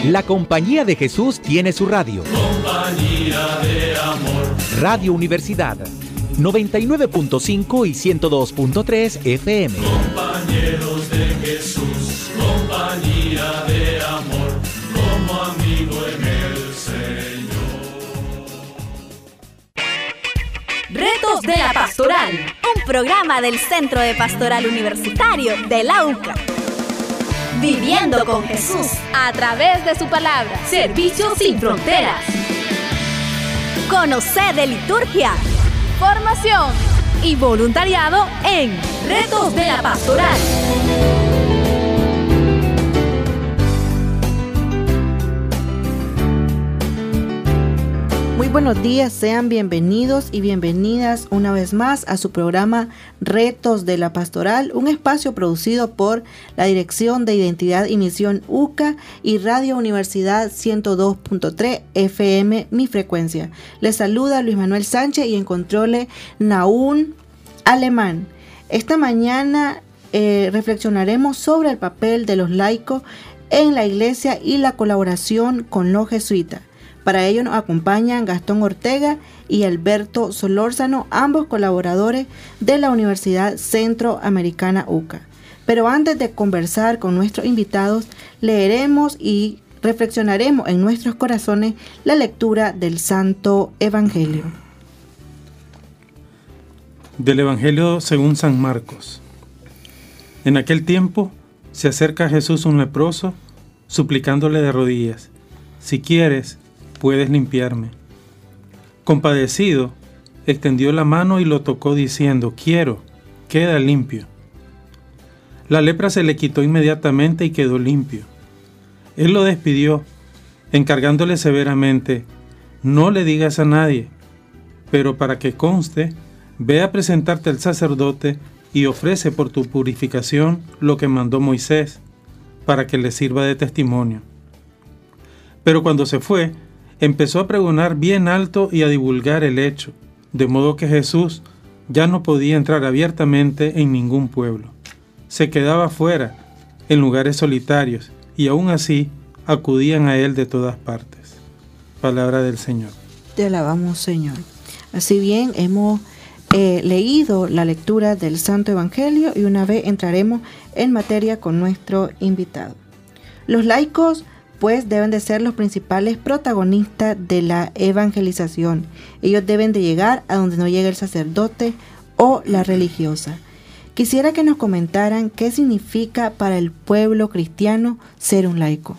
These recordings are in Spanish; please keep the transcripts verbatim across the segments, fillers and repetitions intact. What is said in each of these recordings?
La Compañía de Jesús tiene su radio. Compañía de amor. Radio Universidad, noventa y nueve punto cinco y ciento dos punto tres F M. Compañeros de Jesús, compañía de amor, como amigo en el Señor. Retos de la Pastoral, un programa del Centro de Pastoral Universitario de la U C A. Viviendo con Jesús a través de su palabra. Servicios sin fronteras. Conocer de liturgia, formación y voluntariado en Retos de la Pastoral. Muy buenos días, sean bienvenidos y bienvenidas una vez más a su programa Retos de la Pastoral, un espacio producido por la Dirección de Identidad y Misión U C A y Radio Universidad ciento dos punto tres F M, mi frecuencia. Les saluda Luis Manuel Sánchez y en controle Naún Alemán. Esta mañana eh, reflexionaremos sobre el papel de los laicos en la iglesia y la colaboración con los jesuitas. Para ello nos acompañan Gastón Ortega y Alberto Solórzano, ambos colaboradores de la Universidad Centroamericana U C A. Pero antes de conversar con nuestros invitados, leeremos y reflexionaremos en nuestros corazones la lectura del Santo Evangelio. Del Evangelio según San Marcos. En aquel tiempo se acerca a Jesús un leproso, suplicándole de rodillas: si quieres, puedes limpiarme. Compadecido, extendió la mano y lo tocó diciendo: quiero, queda limpio. La lepra se le quitó inmediatamente y quedó limpio. Él lo despidió, encargándole severamente: no le digas a nadie, pero para que conste, ve a presentarte al sacerdote y ofrece por tu purificación lo que mandó Moisés, para que le sirva de testimonio. Pero cuando se fue, empezó a pregonar bien alto y a divulgar el hecho, de modo que Jesús ya no podía entrar abiertamente en ningún pueblo. Se quedaba fuera, en lugares solitarios, y aún así acudían a él de todas partes. Palabra del Señor. Te alabamos, Señor. Así bien, hemos eh, leído la lectura del Santo Evangelio y una vez entraremos en materia con nuestro invitado. Los laicos pues deben de ser los principales protagonistas de la evangelización. Ellos deben de llegar a donde no llega el sacerdote o la religiosa. Quisiera que nos comentaran qué significa para el pueblo cristiano ser un laico.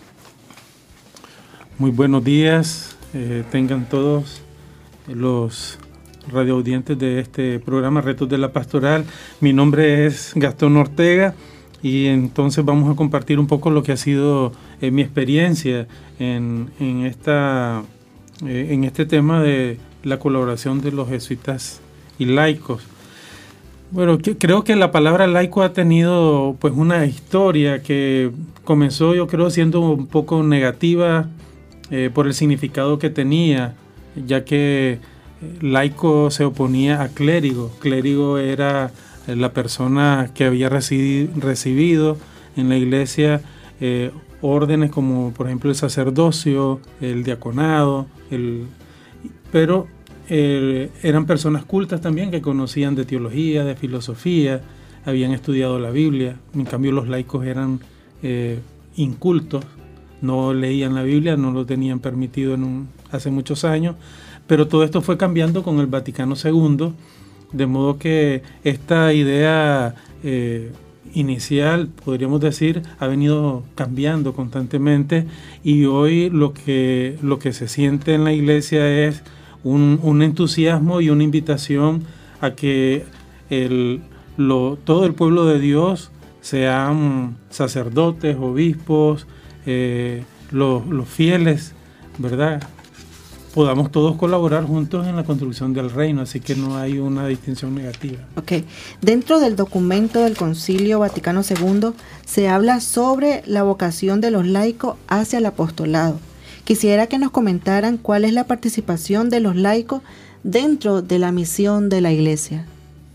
Muy buenos días, eh, tengan todos los radioaudientes de este programa Retos de la Pastoral. Mi nombre es Gastón Ortega. Y entonces vamos a compartir un poco lo que ha sido eh, mi experiencia en, en, esta, eh, en este tema de la colaboración de los jesuitas y laicos. Bueno, que, creo que la palabra laico ha tenido pues una historia que comenzó, yo creo, siendo un poco negativa eh, por el significado que tenía, ya que eh, laico se oponía a clérigo. Clérigo era la persona que había recibi- recibido en la iglesia eh, órdenes como por ejemplo el sacerdocio, el diaconado, el, pero eh, eran personas cultas también que conocían de teología, de filosofía, habían estudiado la Biblia. En cambio los laicos eran eh, incultos, no leían la Biblia, no lo tenían permitido en un, hace muchos años, pero todo esto fue cambiando con el Vaticano segundo. De modo que esta idea eh, inicial, podríamos decir, ha venido cambiando constantemente y hoy lo que, lo que se siente en la iglesia es un, un entusiasmo y una invitación a que el, lo, todo el pueblo de Dios, sean sacerdotes, obispos, eh, los, los fieles, ¿verdad?, podamos todos colaborar juntos en la construcción del reino, así que no hay una distinción negativa. Ok. Dentro del documento del Concilio Vaticano segundo se habla sobre la vocación de los laicos hacia el apostolado. Quisiera que nos comentaran cuál es la participación de los laicos dentro de la misión de la Iglesia.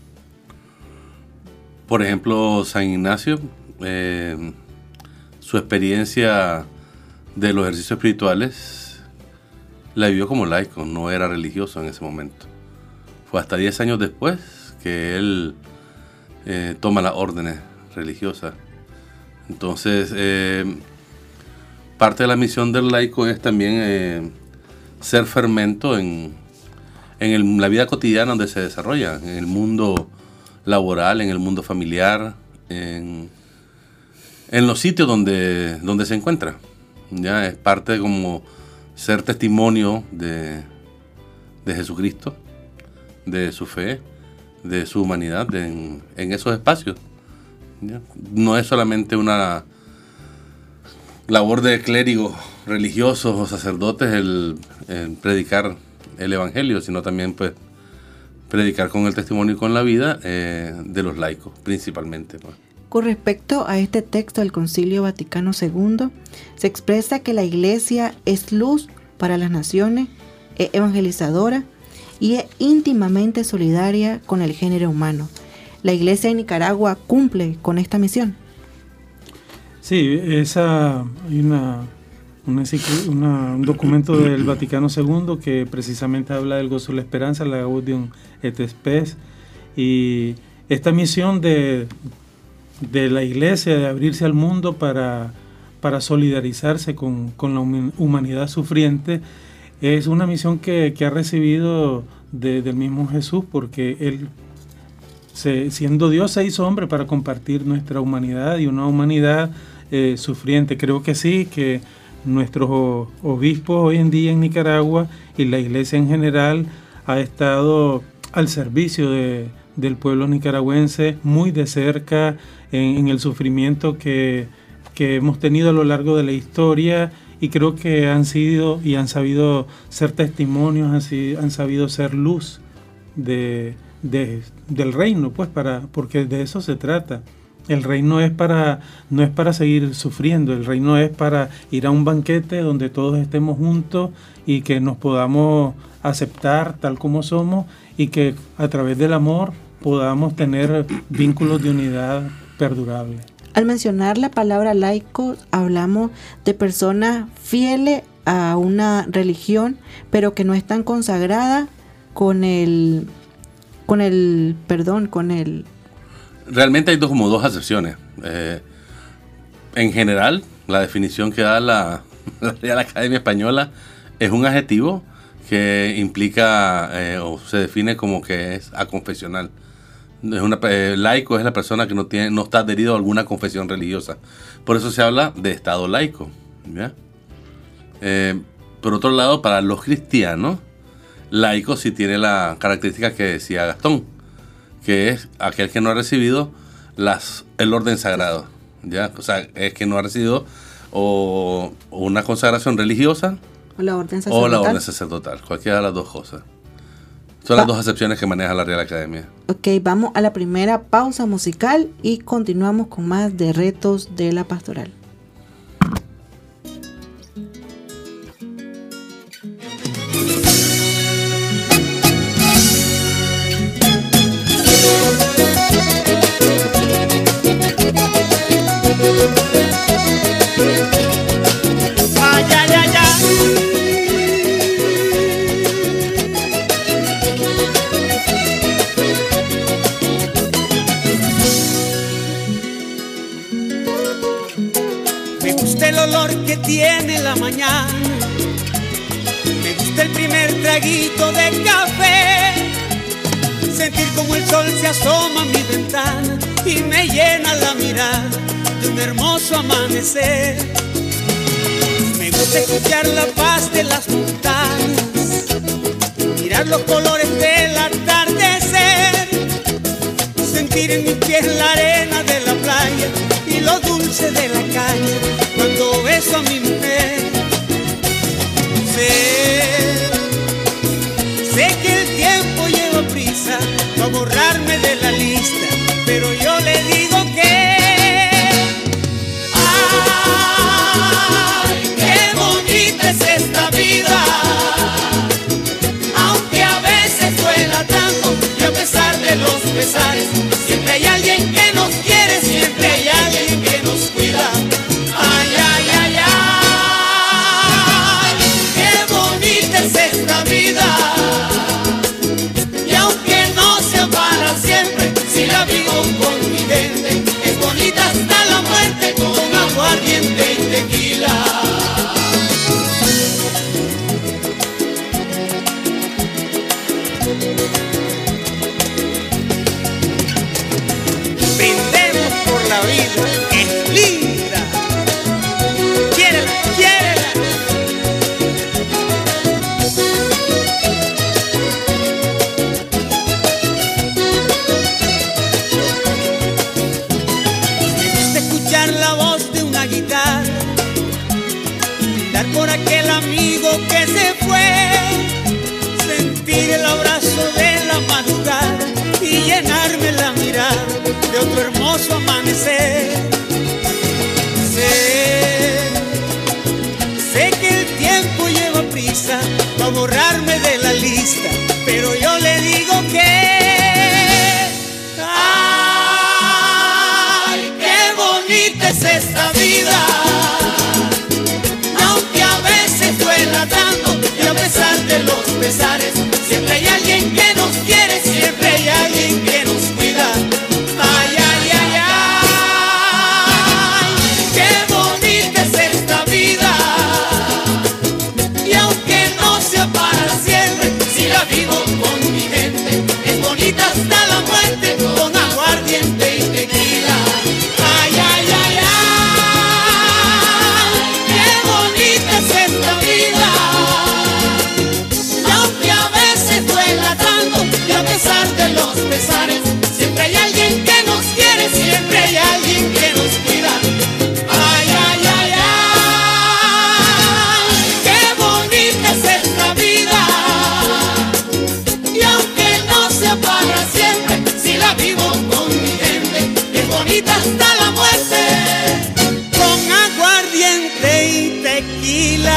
Por ejemplo, San Ignacio, eh, su experiencia de los ejercicios espirituales, la vivió como laico, no era religioso en ese momento. Fue hasta diez años después que él eh, toma las órdenes religiosas. Entonces, eh, parte de la misión del laico es también eh, ser fermento en, en el, la vida cotidiana donde se desarrolla, en el mundo laboral, en el mundo familiar, en, en los sitios donde, donde se encuentra. Ya es parte de como ser testimonio de, de Jesucristo, de su fe, de su humanidad de, en, en esos espacios. ¿Ya? No es solamente una labor de clérigos religiosos o sacerdotes el, el predicar el evangelio, sino también pues predicar con el testimonio y con la vida eh, de los laicos principalmente, pues. Con respecto a este texto del Concilio Vaticano segundo, se expresa que la Iglesia es luz para las naciones, es evangelizadora y es íntimamente solidaria con el género humano. ¿La Iglesia en Nicaragua cumple con esta misión? Sí, esa, hay una, una, una, un documento del Vaticano segundo que precisamente habla del gozo de la esperanza, la Gaudium et Spes, y esta misión de... de la Iglesia, de abrirse al mundo para, para solidarizarse con, con la humanidad sufriente, es una misión que, que ha recibido de, del mismo Jesús, porque Él, se, siendo Dios, se hizo hombre para compartir nuestra humanidad y una humanidad eh, sufriente. Creo que sí, que nuestros obispos hoy en día en Nicaragua y la Iglesia en general ha estado al servicio de del pueblo nicaragüense, muy de cerca en, en el sufrimiento que, que hemos tenido a lo largo de la historia, y creo que han sido y han sabido ser testimonios, han, sido, han sabido ser luz de, de, del reino, pues para, porque de eso se trata. El reino es para, no es para seguir sufriendo, el reino es para ir a un banquete donde todos estemos juntos y que nos podamos aceptar tal como somos, y que a través del amor podamos tener vínculos de unidad perdurable. Al mencionar la palabra laico, hablamos de personas fieles a una religión, pero que no están consagradas con el, con el, perdón, con el... Realmente hay dos, como dos acepciones. Eh, en general, la definición que da la, la Real Academia Española es un adjetivo que implica eh, o se define como que es aconfesional. Es una, eh, laico es la persona que no tiene, no está adherido a alguna confesión religiosa. Por eso se habla de estado laico, ¿ya? Eh, por otro lado, para los cristianos, laico sí tiene la característica que decía Gastón, que es aquel que no ha recibido las, el orden sagrado, ¿ya? O sea, es que no ha recibido o, o una consagración religiosa o la orden sacerdotal. O la orden sacerdotal, cualquiera de las dos cosas. Son las dos acepciones que maneja la Real Academia. Ok, vamos a la primera pausa musical y continuamos con más de Retos de la Pastoral. Ay, ay, ay, ay. Me gusta el olor que tiene la mañana, me gusta el primer traguito de café, sentir como el sol se asoma a mi ventana y me llena la mirada de un hermoso amanecer. Me gusta escuchar la paz de las montañas, mirar los colores del atardecer, sentir en mis pies la arena de la playa y lo dulce de la caña cuando beso a mi mujer. Sé, sé que el tiempo lleva prisa para borrarme de la lista, pero yo le digo que ¡ay, qué bonita es esta vida! Aunque a veces duela tanto y a pesar de los pesares, siempre hay alguien que nos quiere, siempre hay alguien que nos cuida. ¡Ay, ay, ay, ay! llorar por aquel amigo que se fue, sentir el abrazo de la madrugada y llenarme la mirada de otro hermoso amanecer. Sé, sé que el tiempo lleva prisa para borrarme de la lista, pero yo le digo que ¡ay, qué bonita es esta vida! Aunque a veces duela tanto y a pesar de los pesares, siempre hay alguien que nos quiere, siempre hay alguien que nos cuida. Ay, ay, ay, ay, qué bonita es esta vida. Y aunque no sea para siempre, si la vivo con mi gente, es bonita hasta la muerte, con aguardiente y tequila. Ay, ay, ay, ay, qué bonita es esta vida. Y aunque a veces duela tanto y a pesar de los pesares, siempre hay alguien que nos quiere, siempre hay alguien que nos cuida. Ay, ay, ay, ay, qué bonita es esta vida. Y aunque no sea para siempre, si la vivo con mi gente, es bonita hasta la muerte, con aguardiente y tequila.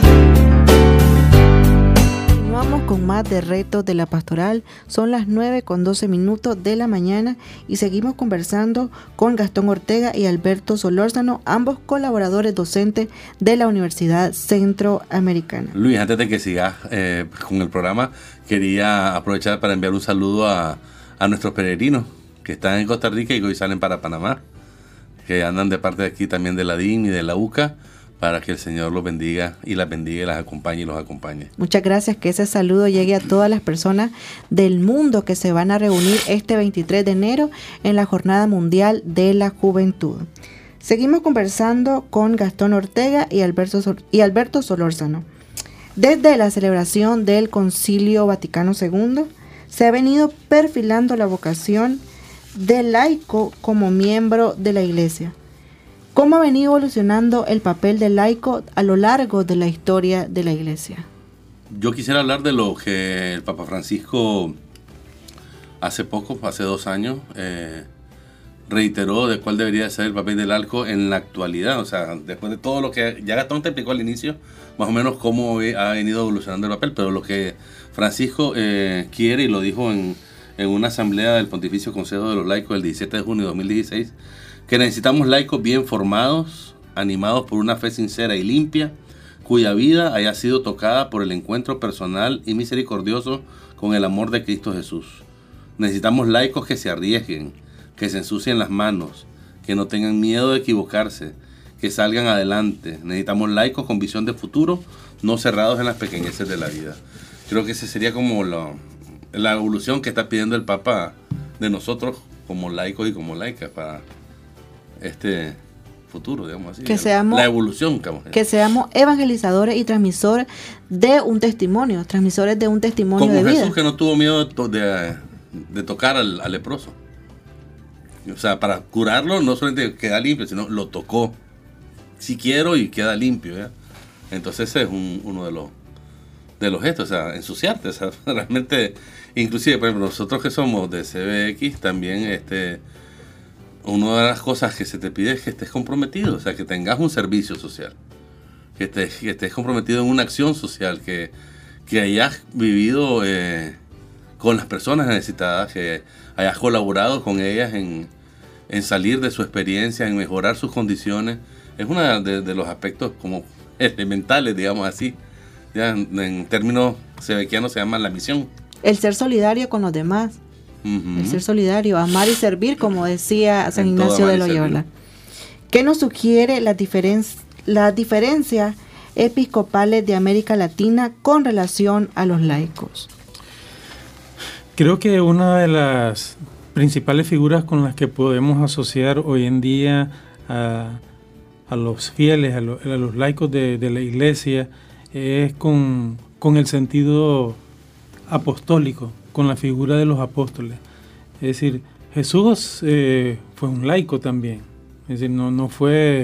Continuamos con más de Retos de la Pastoral. Son las nueve con doce minutos de la mañana y seguimos conversando con Gastón Ortega y Alberto Solórzano, ambos colaboradores docentes de la Universidad Centroamericana. Luis, antes de que sigas eh, con el programa, quería aprovechar para enviar un saludo a, a nuestros peregrinos que están en Costa Rica y que hoy salen para Panamá, que andan de parte de aquí también de la D I N y de la U C A, para que el Señor los bendiga y las bendiga y las acompañe y los acompañe. Muchas gracias, que ese saludo llegue a todas las personas del mundo que se van a reunir este veintitrés de enero en la Jornada Mundial de la Juventud. Seguimos conversando con Gastón Ortega y Alberto, Sol- y Alberto Solórzano. Desde la celebración del Concilio Vaticano segundo, se ha venido perfilando la vocación del laico como miembro de la Iglesia. ¿Cómo ha venido evolucionando el papel del laico a lo largo de la historia de la Iglesia? Yo quisiera hablar de lo que el Papa Francisco hace poco, hace dos años, eh, reiteró de cuál debería ser el papel del laico en la actualidad. O sea, después de todo lo que ya Gastón te explicó al inicio, más o menos cómo ha venido evolucionando el papel, pero lo que Francisco eh, quiere, y lo dijo en, en una asamblea del Pontificio Consejo de los Laicos el diecisiete de junio de dos mil dieciséis, que necesitamos laicos bien formados, animados por una fe sincera y limpia, cuya vida haya sido tocada por el encuentro personal y misericordioso con el amor de Cristo Jesús. Necesitamos laicos que se arriesguen, que se ensucien las manos, que no tengan miedo de equivocarse, que salgan adelante. Necesitamos laicos con visión de futuro, no cerrados en las pequeñeces de la vida. Creo que esa sería como lo, la evolución que está pidiendo el Papa de nosotros como laicos y como laicas para este futuro, digamos así. Que seamos, la evolución. Que, que seamos evangelizadores y transmisores de un testimonio, transmisores de un testimonio como de vida. Jesús, que no tuvo miedo de, to- de, de tocar al, al leproso. O sea, para curarlo no solamente queda limpio, sino lo tocó. Si quiero y queda limpio, ¿ya? Entonces ese es un, uno de los de los gestos, o sea, ensuciarte, o sea, realmente, inclusive, por ejemplo, nosotros que somos de C B X, también este, una de las cosas que se te pide es que estés comprometido, o sea, que tengas un servicio social, que estés, que estés comprometido en una acción social, que, que hayas vivido eh, con las personas necesitadas, que hayas colaborado con ellas en, en salir de su experiencia, en mejorar sus condiciones. Es uno de, de los aspectos como elementales, digamos así. Ya en, en términos sebequianos se llama la misión. El ser solidario con los demás. Uh-huh. El ser solidario, amar y servir, como decía San en Ignacio de Loyola. ¿Qué nos sugiere las diferen- la diferencias episcopales de América Latina con relación a los laicos? Creo que una de las principales figuras con las que podemos asociar hoy en día a, a los fieles, a, lo, a los laicos de, de la Iglesia, es con, con el sentido apostólico, con la figura de los apóstoles. Es decir, Jesús eh, fue un laico también. Es decir, no, no fue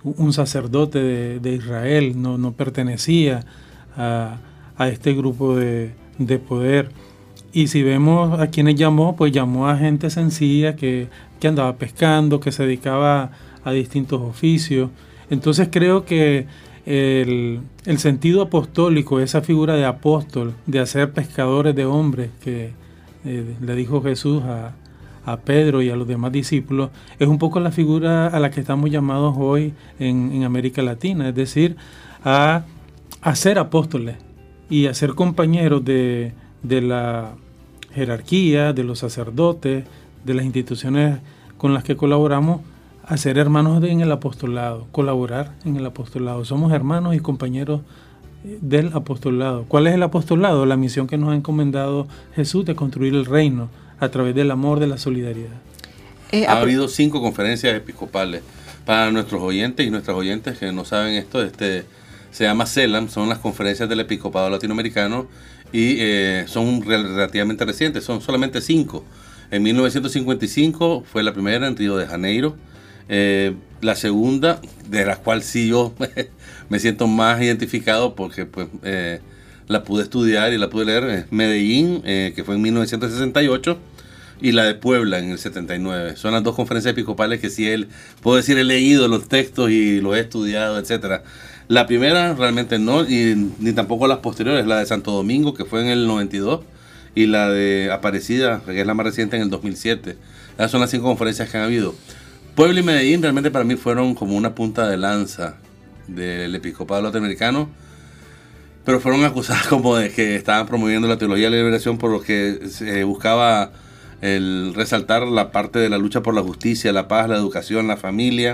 un sacerdote de, de Israel, no, no pertenecía a, a este grupo de, de poder. Y si vemos a quienes llamó, pues llamó a gente sencilla que, que andaba pescando, que se dedicaba a distintos oficios. Entonces creo que el, el sentido apostólico, esa figura de apóstol, de hacer pescadores de hombres, que eh, le dijo Jesús a, a Pedro y a los demás discípulos, es un poco la figura a la que estamos llamados hoy en, en América Latina, es decir, a, a ser apóstoles y a ser compañeros de, de la jerarquía, de los sacerdotes, de las instituciones con las que colaboramos, a ser hermanos de, en el apostolado, colaborar en el apostolado. Somos hermanos y compañeros del apostolado. ¿Cuál es el apostolado? La misión que nos ha encomendado Jesús de construir el reino a través del amor, de la solidaridad. Eh, ha habido cinco conferencias episcopales. Para nuestros oyentes y nuestras oyentes que no saben esto, este se llama CELAM, son las conferencias del episcopado latinoamericano y eh, son relativamente recientes, son solamente cinco. En mil novecientos cincuenta y cinco fue la primera en Río de Janeiro. Eh, la segunda, de la cual sí yo me siento más identificado porque pues eh, la pude estudiar y la pude leer, es Medellín, eh, que fue en mil novecientos sesenta y ocho, y la de Puebla en el setenta y nueve. Son las dos conferencias episcopales que sí él, puedo decir, he leído los textos y los he estudiado, etcétera. La primera realmente no, y ni tampoco las posteriores, la de Santo Domingo, que fue en el noventa y dos, y la de Aparecida, que es la más reciente, en el dos mil siete. Esas son las cinco conferencias que han habido. Puebla y Medellín realmente para mí fueron como una punta de lanza del episcopado latinoamericano, pero fueron acusadas como de que estaban promoviendo la teología de la liberación, por lo que se buscaba el resaltar la parte de la lucha por la justicia, la paz, la educación, la familia,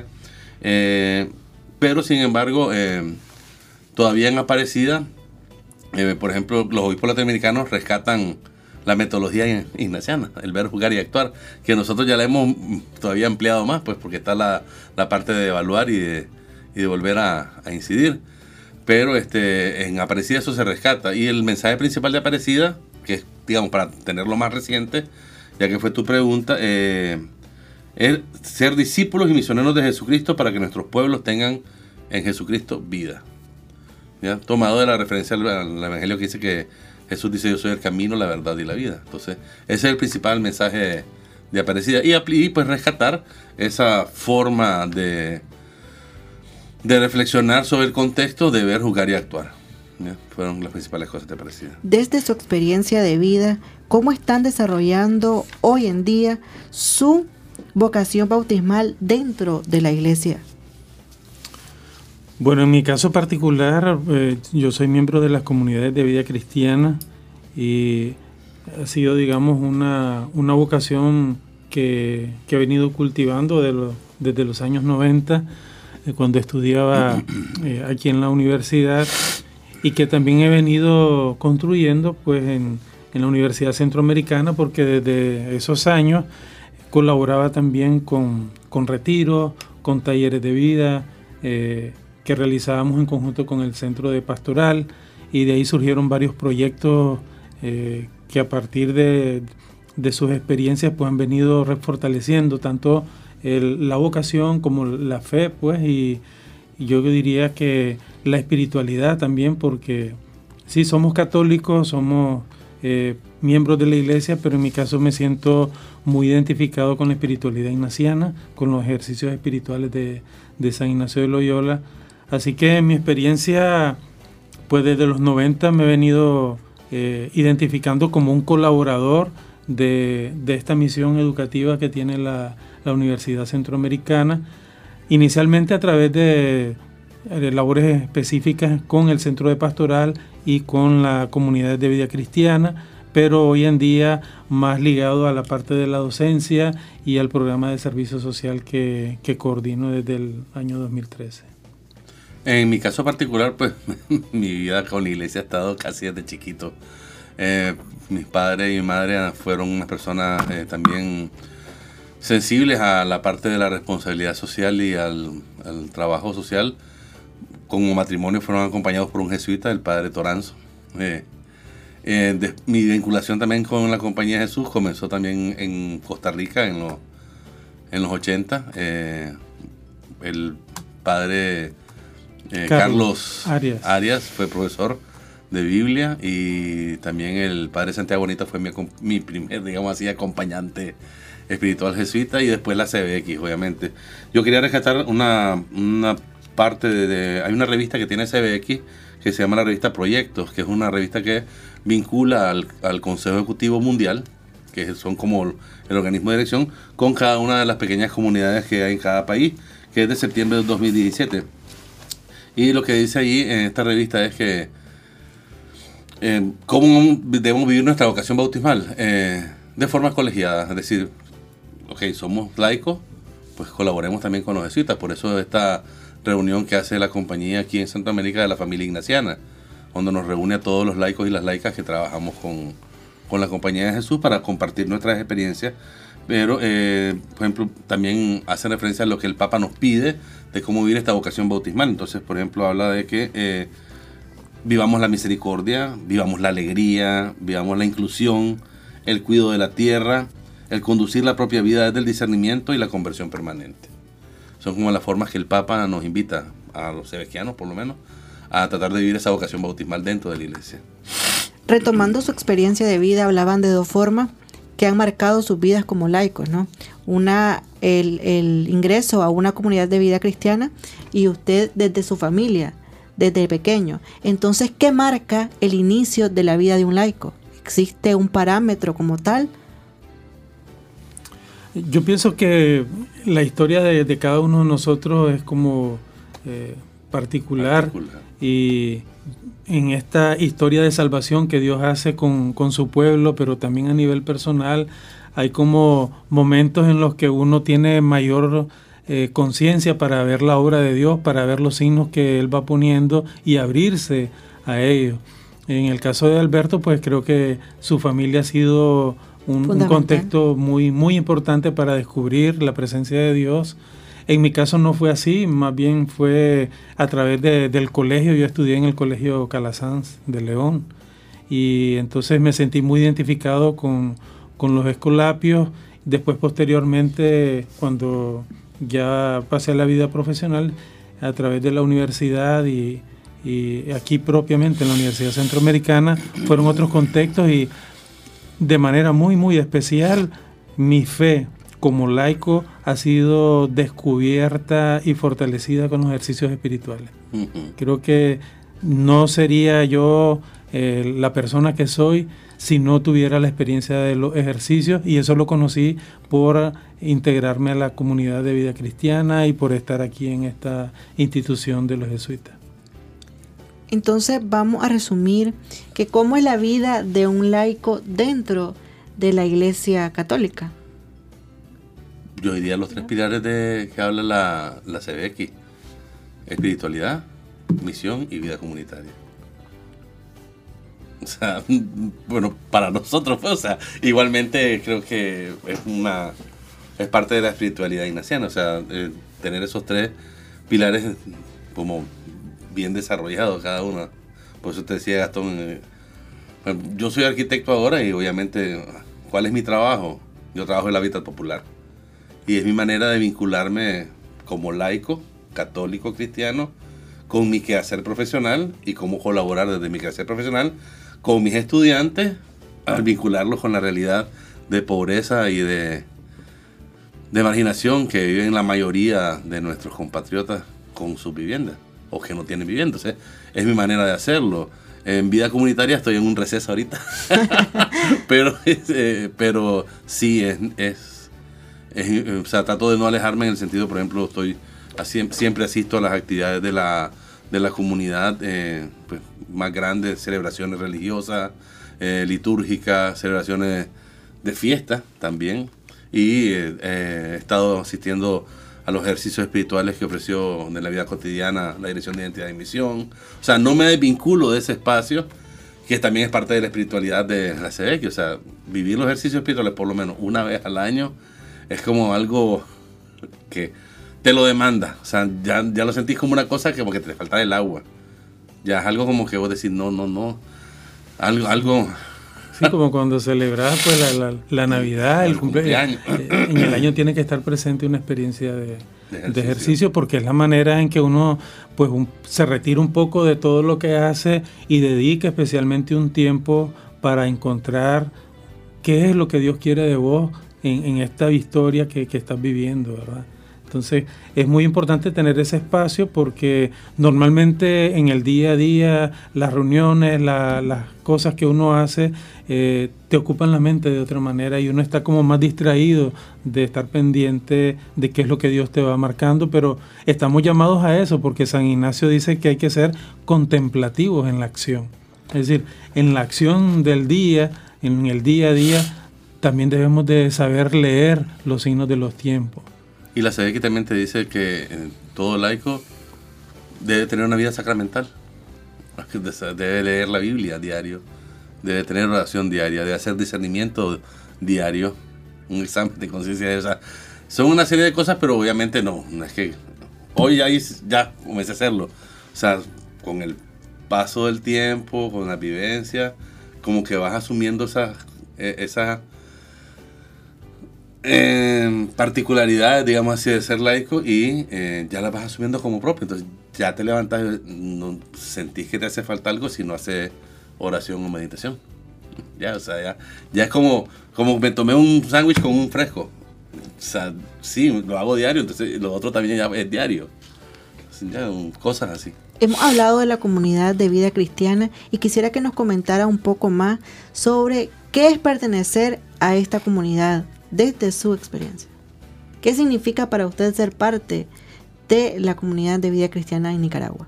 eh, pero sin embargo eh, todavía en Aparecida, eh, por ejemplo, los obispos latinoamericanos rescatan la metodología ignaciana, el ver, jugar y actuar, que nosotros ya la hemos todavía ampliado más, pues porque está la, la parte de evaluar y de, y de volver a, a incidir. Pero este, en Aparecida eso se rescata. Y el mensaje principal de Aparecida, que es, digamos, para tenerlo más reciente, ya que fue tu pregunta, eh, es ser discípulos y misioneros de Jesucristo para que nuestros pueblos tengan en Jesucristo vida. ¿Ya? Tomado de la referencia al, al Evangelio que dice que Jesús dice: yo soy el camino, la verdad y la vida. Entonces, ese es el principal mensaje de, de Aparecida. Y, y pues rescatar esa forma de, de reflexionar sobre el contexto, de ver, jugar y actuar. ¿Ya? Fueron las principales cosas de Aparecida. Desde su experiencia de vida, ¿cómo están desarrollando hoy en día su vocación bautismal dentro de la iglesia? Bueno, en mi caso particular, eh, yo soy miembro de las comunidades de vida cristiana y ha sido, digamos, una, una vocación que, que he venido cultivando de lo, desde los años noventa, eh, cuando estudiaba eh, aquí en la universidad, y que también he venido construyendo pues en, en la Universidad Centroamericana, porque desde esos años colaboraba también con, con retiros, con talleres de vida, eh, que realizábamos en conjunto con el Centro de Pastoral, y de ahí surgieron varios proyectos eh, que a partir de, de sus experiencias pues han venido refortaleciendo tanto el, la vocación como la fe, pues, y, y yo diría que la espiritualidad también, porque sí, somos católicos, somos eh, miembros de la iglesia, pero en mi caso me siento muy identificado con la espiritualidad ignaciana, con los ejercicios espirituales de, de San Ignacio de Loyola. Así que en mi experiencia, pues desde los noventa me he venido eh, identificando como un colaborador de, de esta misión educativa que tiene la, la Universidad Centroamericana, inicialmente a través de, de labores específicas con el Centro de Pastoral y con la comunidad de vida cristiana, pero hoy en día más ligado a la parte de la docencia y al programa de servicio social que, que coordino desde el año dos mil trece. En mi caso particular, pues mi vida con la iglesia ha estado casi desde chiquito. Eh, mis padres y mi madre fueron unas personas eh, también sensibles a la parte de la responsabilidad social y al, al trabajo social. Como matrimonio fueron acompañados por un jesuita, el padre Toranzo. Eh, eh, de, mi vinculación también con la Compañía de Jesús comenzó también en Costa Rica en los, en los ochenta. Eh, el padre eh, Carlos, Carlos Arias. Arias fue profesor de Biblia, y también el padre Santiago Bonita fue mi, mi primer, digamos así, acompañante espiritual jesuita, y después la C B X, obviamente. Yo quería rescatar una, una parte de, de... Hay una revista que tiene C B X que se llama la revista Proyectos, que es una revista que vincula al, al Consejo Ejecutivo Mundial, que son como el organismo de dirección, con cada una de las pequeñas comunidades que hay en cada país, que es de septiembre del dos mil diecisiete. Y lo que dice ahí en esta revista es que eh, cómo debemos vivir nuestra vocación bautismal eh, de forma colegiada, es decir, ok, somos laicos, pues colaboremos también con los jesuitas. Por eso esta reunión que hace la compañía aquí en Centroamérica de la familia ignaciana, donde nos reúne a todos los laicos y las laicas que trabajamos con, con la Compañía de Jesús para compartir nuestras experiencias. Pero, eh, por ejemplo, también hace referencia a lo que el Papa nos pide de cómo vivir esta vocación bautismal. Entonces, por ejemplo, habla de que eh, vivamos la misericordia, vivamos la alegría, vivamos la inclusión, el cuidado de la tierra, el conducir la propia vida desde el discernimiento y la conversión permanente. Son como las formas que el Papa nos invita, a los sebequianos por lo menos, a tratar de vivir esa vocación bautismal dentro de la iglesia. Retomando su experiencia de vida, hablaban de dos formas que han marcado sus vidas como laicos, ¿no? Una, el, el ingreso a una comunidad de vida cristiana, y usted desde su familia, desde pequeño. Entonces, ¿qué marca el inicio de la vida de un laico? ¿Existe un parámetro como tal? Yo pienso que la historia de, de cada uno de nosotros es como eh, particular, particular, y en esta historia de salvación que Dios hace con, con su pueblo, pero también a nivel personal, hay como momentos en los que uno tiene mayor eh, conciencia para ver la obra de Dios, para ver los signos que Él va poniendo y abrirse a ellos. En el caso de Alberto, pues creo que su familia ha sido un, un contexto muy, muy importante para descubrir la presencia de Dios. En mi caso no fue así, más bien fue a través de, del colegio. Yo estudié en el Colegio Calasanz de León, y entonces me sentí muy identificado con, con los escolapios. Después, posteriormente, cuando ya pasé a la vida profesional, a través de la universidad y, y aquí propiamente en la Universidad Centroamericana, fueron otros contextos, y de manera muy, muy especial, mi fe como laico ha sido descubierta y fortalecida con los ejercicios espirituales. Uh-huh. Creo que no sería yo eh, la persona que soy si no tuviera la experiencia de los ejercicios, y eso lo conocí por integrarme a la comunidad de vida cristiana y por estar aquí en esta institución de los jesuitas. Entonces vamos a resumir que cómo es la vida de un laico dentro de la Iglesia Católica. Yo diría los tres pilares de que habla la, la C B X: espiritualidad, misión y vida comunitaria. O sea, bueno, para nosotros, pues, o sea, igualmente creo que es una es parte de la espiritualidad ignaciana, o sea, eh, tener esos tres pilares como bien desarrollados cada uno. Por eso te decía, Gastón, eh, bueno, yo soy arquitecto ahora, y obviamente, ¿cuál es mi trabajo? Yo trabajo en el hábitat popular. Y es mi manera de vincularme como laico, católico, cristiano, con mi quehacer profesional, y cómo colaborar desde mi quehacer profesional con mis estudiantes, al vincularlos con la realidad de pobreza y de, de marginación que viven la mayoría de nuestros compatriotas con sus viviendas, o que no tienen vivienda. O sea, es mi manera de hacerlo. En vida comunitaria estoy en un receso ahorita, pero, eh, pero sí es... es Es, o sea, trato de no alejarme en el sentido, por ejemplo, estoy así, siempre asisto a las actividades de la, de la comunidad eh, pues, más grandes, celebraciones religiosas, eh, litúrgicas, celebraciones de fiesta también, y eh, eh, he estado asistiendo a los ejercicios espirituales que ofreció de la vida cotidiana la Dirección de Identidad y Misión. O sea, no me desvinculo de ese espacio, que también es parte de la espiritualidad de la C B X. O sea, vivir los ejercicios espirituales por lo menos una vez al año es como algo que te lo demanda. O sea, ya, ya lo sentís como una cosa que porque te falta el agua. Ya es algo como que vos decís, no, no, no. Algo, algo. Sí, como cuando celebras pues, la, la, la Navidad, el, el cumpleaños. cumpleaños. En el año tiene que estar presente una experiencia de, de ejercicio. de ejercicio, porque es la manera en que uno pues un, se retira un poco de todo lo que hace y dedica especialmente un tiempo para encontrar qué es lo que Dios quiere de vos en, en esta historia que, que estás viviendo, ¿verdad? Entonces es muy importante tener ese espacio porque normalmente en el día a día las reuniones, la, las cosas que uno hace eh, te ocupan la mente de otra manera y uno está como más distraído de estar pendiente de qué es lo que Dios te va marcando, pero estamos llamados a eso porque San Ignacio dice que hay que ser contemplativos en la acción. Es decir, en la acción del día, en el día a día, también debemos de saber leer los signos de los tiempos. Y la C B X también te dice que eh, todo laico debe tener una vida sacramental, debe leer la Biblia diario, debe tener oración diaria, debe hacer discernimiento diario, un examen de conciencia. O sea, son una serie de cosas, pero obviamente no, no es que hoy ya, ya comencé a hacerlo. O sea, con el paso del tiempo, con la vivencia, como que vas asumiendo esa... esa Eh, particularidades, digamos así, de ser laico y eh, ya las vas asumiendo como propio. Entonces ya te levantas, no sentís que te hace falta algo si no haces oración o meditación. Ya, o sea, ya, ya es como, como me tomé un sándwich con un fresco. O sea, sí, lo hago diario, entonces lo otro también ya es diario. Ya, cosas así. Hemos hablado de la comunidad de vida cristiana y quisiera que nos comentara un poco más sobre qué es pertenecer a esta comunidad desde su experiencia. ¿Qué significa para usted ser parte de la comunidad de vida cristiana en Nicaragua?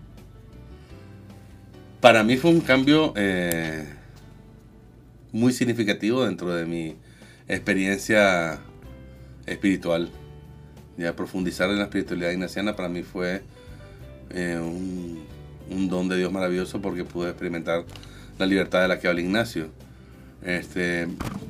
Para mí fue un cambio eh, muy significativo dentro de mi experiencia espiritual. Ya profundizar en la espiritualidad ignaciana para mí fue eh, un, un don de Dios maravilloso porque pude experimentar la libertad de la que habla Ignacio. Este...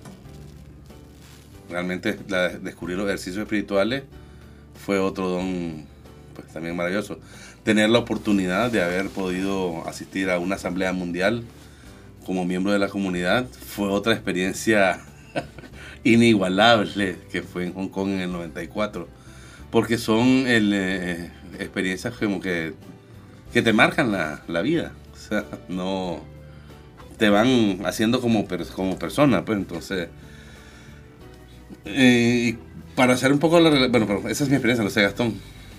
Realmente la, descubrir los ejercicios espirituales fue otro don pues, también maravilloso. Tener la oportunidad de haber podido asistir a una asamblea mundial como miembro de la comunidad fue otra experiencia inigualable que fue en Hong Kong en el noventa y cuatro. Porque son el, eh, experiencias como que, que te marcan la, la vida. O sea, no te van haciendo como, como persona, pues entonces... Eh, para hacer un poco la... Bueno, pero esa es mi experiencia, no sé, Gastón.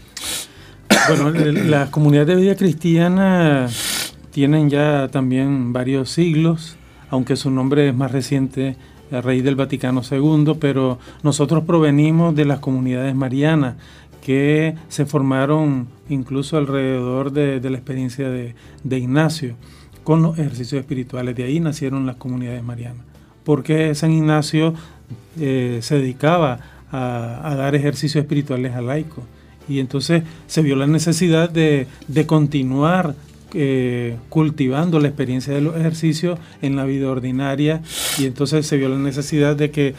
Bueno, las comunidades de vida cristiana tienen ya también varios siglos, aunque su nombre es más reciente, a raíz del Vaticano segundo, pero nosotros provenimos de las comunidades marianas, que se formaron incluso alrededor de, de la experiencia de, de Ignacio, con los ejercicios espirituales. De ahí nacieron las comunidades marianas, porque San Ignacio eh, se dedicaba a, a dar ejercicios espirituales a laicos, y entonces se vio la necesidad de, de continuar eh, cultivando la experiencia de los ejercicios en la vida ordinaria, y entonces se vio la necesidad de que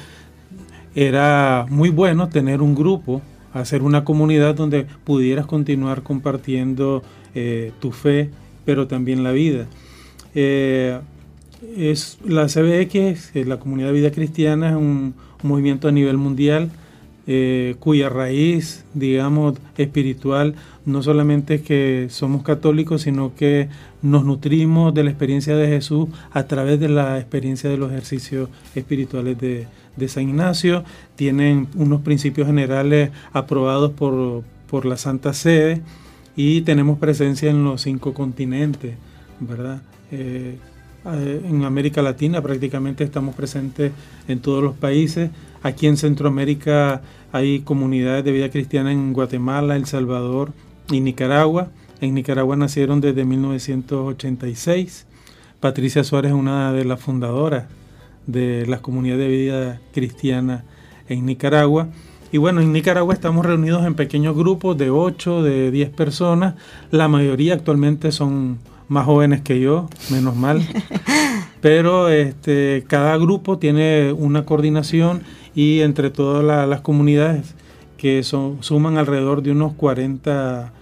era muy bueno tener un grupo, hacer una comunidad donde pudieras continuar compartiendo eh, tu fe, pero también la vida. Eh, es, la C B X, la Comunidad de Vida Cristiana, es un, un movimiento a nivel mundial eh, cuya raíz, digamos, espiritual, no solamente es que somos católicos, sino que nos nutrimos de la experiencia de Jesús a través de la experiencia de los ejercicios espirituales de, de San Ignacio. Tienen unos principios generales aprobados por, por la Santa Sede, y tenemos presencia en los cinco continentes, ¿verdad? Eh, en América Latina prácticamente estamos presentes en todos los países. Aquí en Centroamérica hay comunidades de vida cristiana en Guatemala, El Salvador y Nicaragua. En Nicaragua nacieron desde mil novecientos ochenta y seis. Patricia Suárez es una de las fundadoras de las comunidades de vida cristiana en Nicaragua. Y bueno, en Nicaragua estamos reunidos en pequeños grupos de ocho, de diez personas. La mayoría actualmente son más jóvenes que yo, menos mal. Pero este, cada grupo tiene una coordinación, y entre todas la, las comunidades, que son, suman alrededor de unos cuarenta,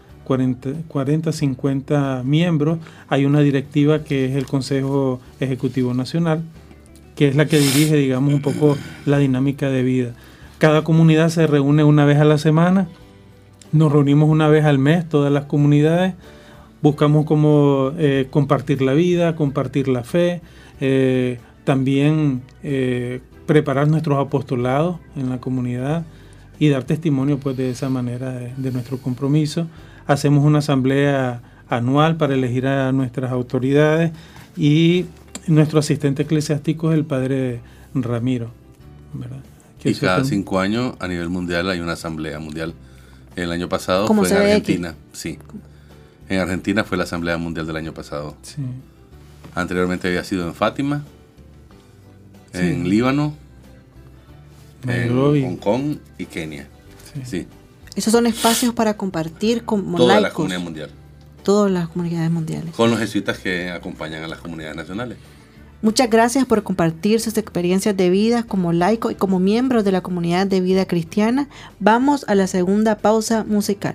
cincuenta miembros, hay una directiva que es el Consejo Ejecutivo Nacional, que es la que dirige, digamos, un poco la dinámica de vida. Cada comunidad se reúne una vez a la semana Nos reunimos una vez al mes, todas las comunidades, buscamos cómo eh, compartir la vida, compartir la fe, eh, también eh, preparar nuestros apostolados en la comunidad y dar testimonio pues de esa manera de, de nuestro compromiso. Hacemos una asamblea anual para elegir a nuestras autoridades y nuestro asistente eclesiástico es el padre Ramiro, ¿verdad? Y cada cinco años a nivel mundial hay una asamblea mundial. El año pasado ¿Cómo fue se en ve Argentina. aquí? Sí. En Argentina fue la asamblea mundial del año pasado. Sí. Anteriormente había sido en Fátima, Sí. en Líbano, Nairobi. en Hong Kong y Kenia. Sí. Sí. Esos son espacios para compartir como Toda la laicos, comunidad mundial. todas las comunidades mundiales. Con los jesuitas que acompañan a las comunidades nacionales. Muchas gracias por compartir sus experiencias de vida como laico y como miembros de la comunidad de vida cristiana. Vamos a la segunda pausa musical.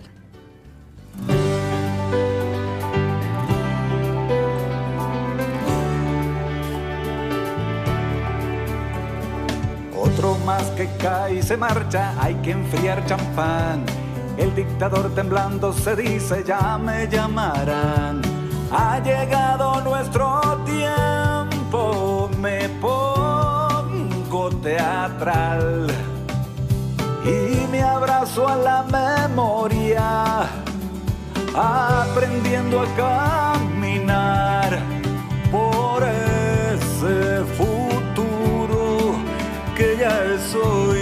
Otro más que cae y se marcha, hay que enfriar champán. El dictador temblando se dice, ya me llamarán. Ha llegado nuestro tiempo, me pongo teatral y me abrazo a la memoria, aprendiendo a caminar por ese futuro que ya es hoy.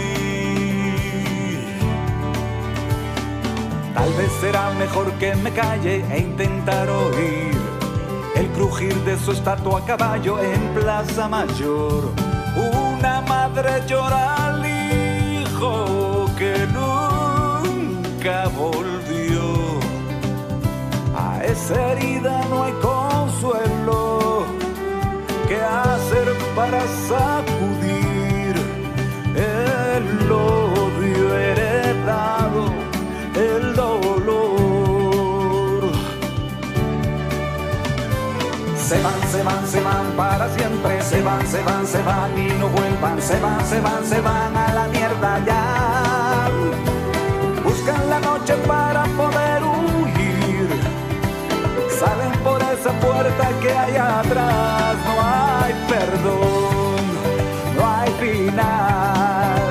Tal vez será mejor que me calle e intentar oír el crujir de su estatua a caballo en Plaza Mayor. Una madre llora al hijo que nunca volvió. A esa herida no hay consuelo que hacer para sacudir el odio heredado, el dolor. Se van, se van, se van para siempre, se van, se van, se van y no vuelvan, se van, se van, se van a la mierda ya. Buscan la noche para poder huir, salen por esa puerta que hay atrás, no hay perdón, no hay final.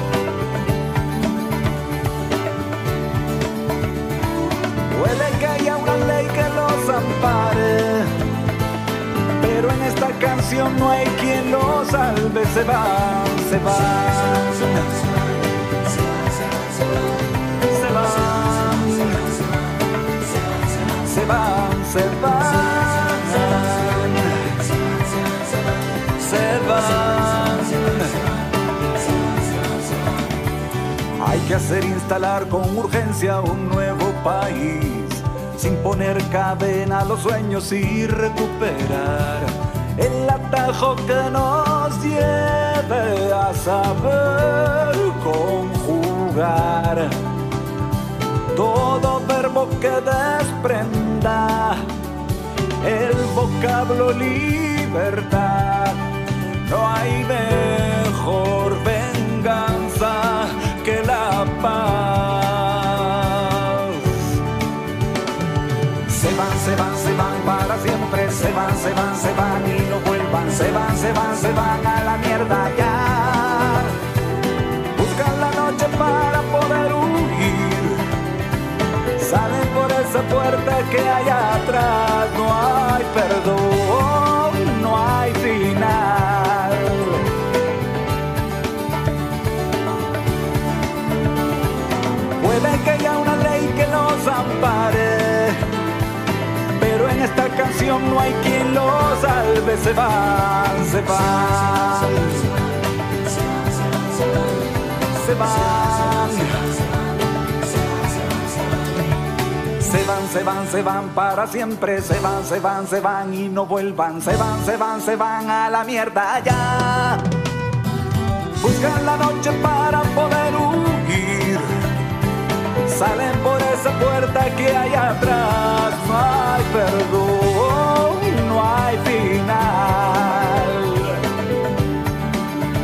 Puede que haya una ley que los ampare, pero en esta canción no hay quien los salve. Se van, se van, se van, se van, se van, se van. Hay que hacer instalar con urgencia un nuevo país, sin poner cadena a los sueños y recuperar el atajo que nos lleve a saber conjugar todo verbo que desprenda el vocablo libertad. No hay mejor venganza que la paz. Se van, se van, se van para siempre, se van, se van, se van y no vuelvan, se van, se van, se van a la mierda ya. Buscan la noche para poder huir, salen por esa puerta que hay atrás, no hay perdón, no hay final. Puede que haya una ley que los ampare, pero en esta canción no hay quien los salve. Se van, se van, se van, se van, se van, se van para siempre, se van, se van, se van y no vuelvan, se van, se van, se van a la mierda ya. Buscan la noche para poder huir, salen por esa puerta que hay atrás, no hay perdón, no hay final.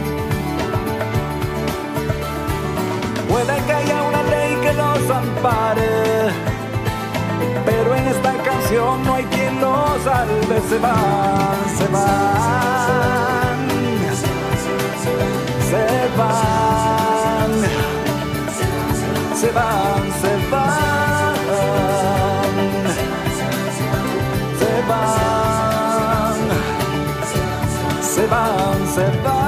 Puede que haya una ley que los ampare, no hay quien lo salve. Se van, se van, se van, se van, se van, se van, se van, se van.